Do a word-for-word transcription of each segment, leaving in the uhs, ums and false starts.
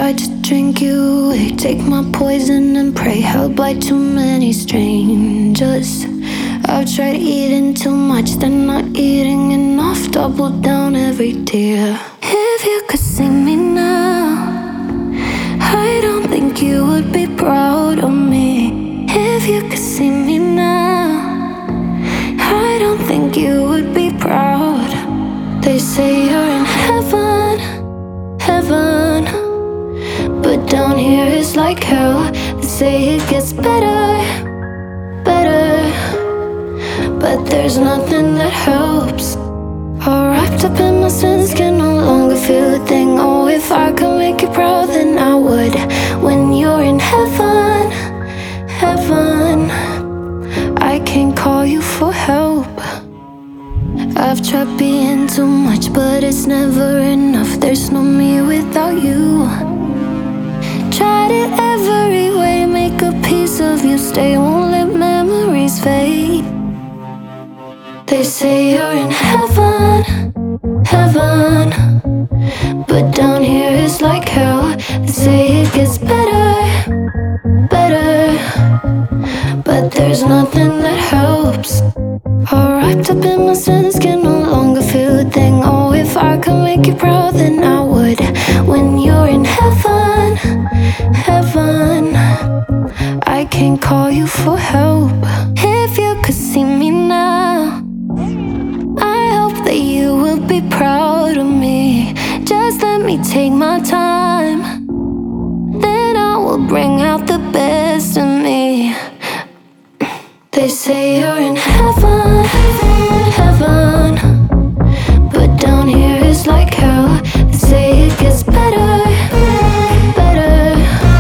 tried to drink you away, take my poison and pray, held by too many strangers. I've tried eating too much, then not eating enough, doubled down every day. If you could see me now, I don't think you would be proud of me. If you could see me now, I don't think you would be proud. They say you're in heaven, heaven, but down here it's like hell. They say it gets better, better, but there's nothing that helps. All wrapped up in my sins, can no longer feel a thing. Oh, if I could make you proud, then I would. When you're in heaven, heaven, I can't call you for help. I've tried being too much, but it's never enough. There's no me without you. Tried it every way, make a piece of you stay, won't let memories fade. They say you're in heaven, heaven, but down here it's like hell. They say it gets better, better, but there's nothing that helps. All wrapped up in my sins, can no longer feel a thing. Oh, if I could make you proud, then I would. When you're in heaven, heaven, I can't call you for help. If you could see me now, I hope that you will be proud of me. Just let me take my time, then I will bring out the best in me. They say you're in heaven, heaven, but down here it's like hell. They say it gets better, better,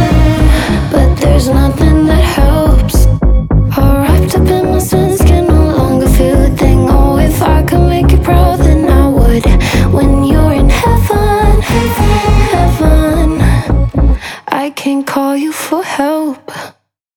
but there's nothing that helps. All wrapped up in my sins, can no longer feel a thing. Oh, if I could make you proud, then I would. When you're in heaven, heaven, I can't call you for help.